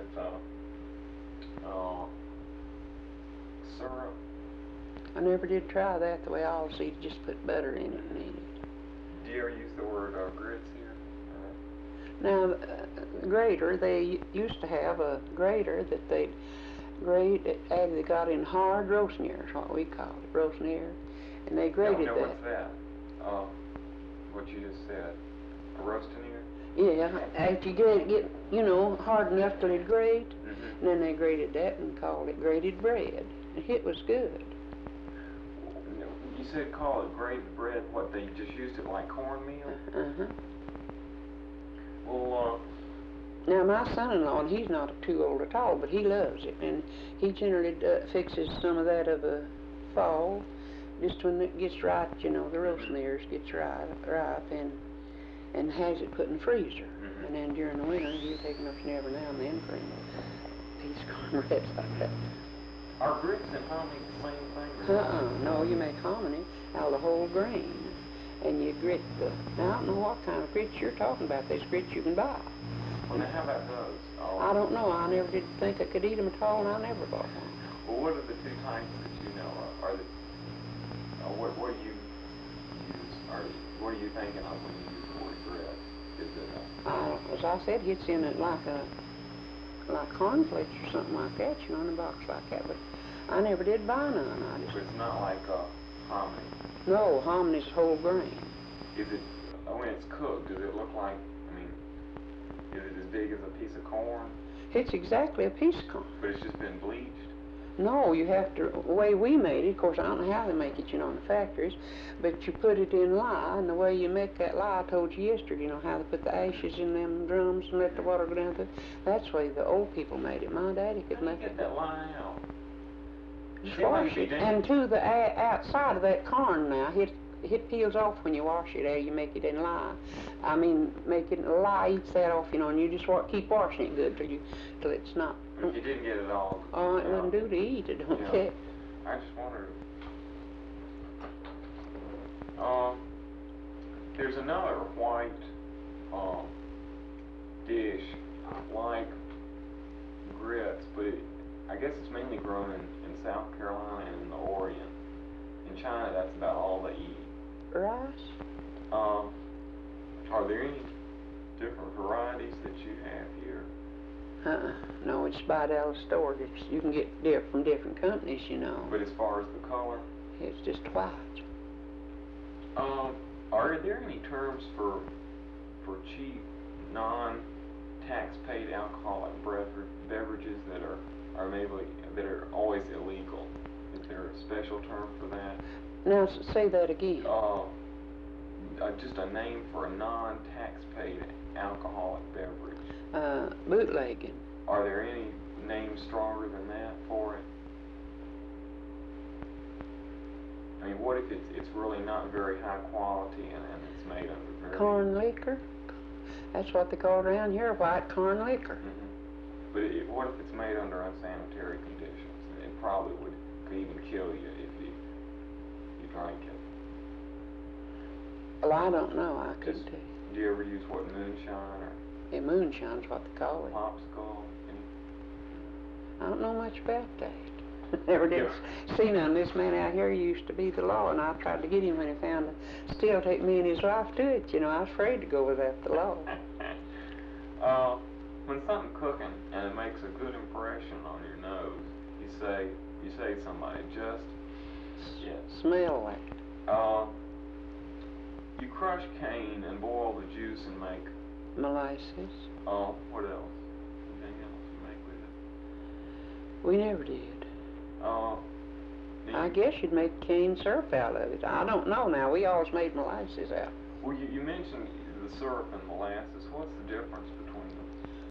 syrup? I never did try that the way I always see just put butter in it and eat it. Do you ever use the word grits here? Now, grater, they used to have a grater that they'd grate, they got in hard roasting ear, is what we called it, roasting ear, and they grated no, that. what's that? What you just said, a roasting ear? Yeah, after you get, you know, hard enough till it grate, and then they grated that and called it grated bread, and it was good. You said call it grated bread, what, they just used it like cornmeal? Uh-huh. Well, now my son-in-law, and he's not too old at all, but he loves it, and he generally fixes some of that of a fall, just when it gets ripe, you know, the roasting ears gets ripe, and has it put in the freezer. And then during the winter, you take enough every now and then for him a piece of cornbread like that. Are grits and hominy the same thing? No, you make hominy out of the whole grain, and you grit the, now I don't know what kind of grits you're talking about. There's grits you can buy. Well, now how about those? I don't know. I never did think I could eat them at all, and I never bought one. Well, what are the two types that you know of? Are the, what do you use? What are you thinking of when you use the word grit? Is it as I said, it's in it like cornflakes or something like that, you know, in a box like that. But I never did buy none. But it's not like hominy. No, homony's whole grain. Is it when it's cooked? Does it look like? I mean, is it as big as a piece of corn? It's exactly a piece of corn. But it's just been bleached. No, you have to, the way we made it, of course I don't know how they make it, you know, in the factories, but you put it in lye, and the way you make that lye, I told you yesterday, you know, how they put the ashes in them drums and let the water go down through. That's the way the old people made it. My daddy could make it. How do you get that lye out? Just wash it. And to the outside of that corn now, it peels off when you wash it, you make it in lye. I mean, make it, lye eats that off, you know, and you just keep washing it good till it's not. If you didn't get it all. Oh, it wouldn't do to eat, it don't care. I just wondered. There's another white dish like grits, but I guess it's mainly grown in South Carolina and in the Orient. In China, that's about all they eat. Rice? Are there any different varieties that you have here? No, it's buy it out of the store. You can get from different companies, you know. But as far as the color? It's just white. Are there any terms for cheap, non-tax paid alcoholic beverages that are always illegal? Is there a special term for that? Now say that again. Just a name for a non-tax paid alcoholic beverage. Bootlegging. Are there any names stronger than that for it? I mean, what if it's really not very high quality and it's made under very... Corn liquor? That's what they call it around here, white corn liquor. But what if it's made under unsanitary conditions? It probably could even kill you if you drank it. Well, I don't know. I couldn't tell you. Do you ever use what, moonshine or... Yeah, moonshine's what they call it. Popsicle? I don't know much about that. Never did see none. This man out here used to be the law, and I tried to get him when he found it. Still take me and his wife to it. You know, I was afraid to go without the law. When something's cooking and it makes a good impression on your nose, you say to somebody, just smell like. You crush cane and boil the juice and make molasses. What else? Anything else you make with it? We never did. I guess you'd make cane syrup out of it. I don't know now. We always made molasses out. Well, you mentioned the syrup and molasses. What's the difference between